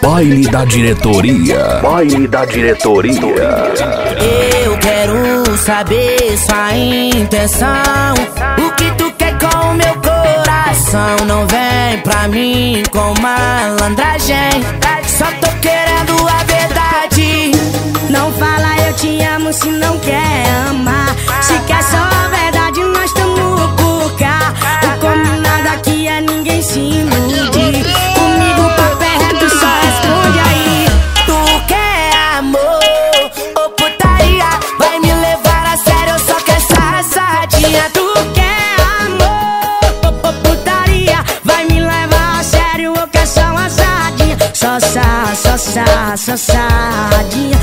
Baile da diretoria. Baile da diretoria. Eu quero saber sua intenção. O que tu quer com o meu coração? Não vem pra mim com malandragem. Só tô querendo a verdade. Não fala eu te amo se não quer amar. Se quer só a verdade, nós tamo por cá. O combinado aqui é ninguém se iludir. Comigo papo é reto, só responde aí. Tu quer amor ou putaria? Vai me levar a sério, eu só quero safadinha. Tu quer amor ou putaria? Vai me levar a sério, eu quero só uma sadinha. Só sadinha. Só sadinha.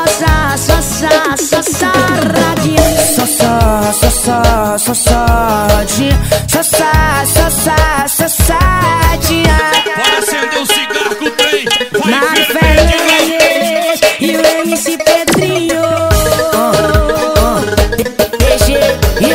Pode acender um cigarro com o trem. Mari Fernandes e o MC Pedrinho. E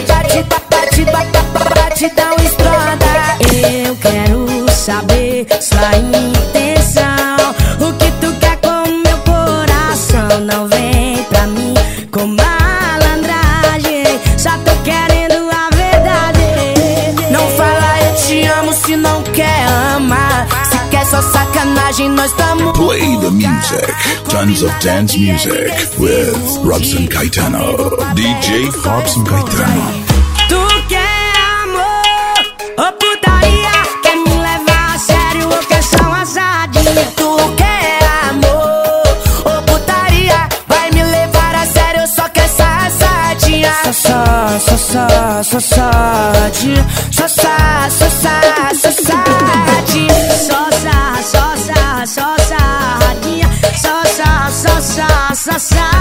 batidão estronda. Eu quero saber sua intenção. O que tu quer com meu coração? Não vem pra mim com malandragem. Só tô querendo a verdade. Não fala eu te amo se não quer amar. Se quer só sacanagem, nós tamo. Play the music. Tons of dance music with Robson Caetano. DJ Robson Caetano. Tu quer amor ou putaria? Quer me levar a sério ou quer só uma sadinha? Tu quer amor ou putaria? Vai me levar a sério, eu só quero safadinha. Só sadinha. Só sadinha. Só sadinha.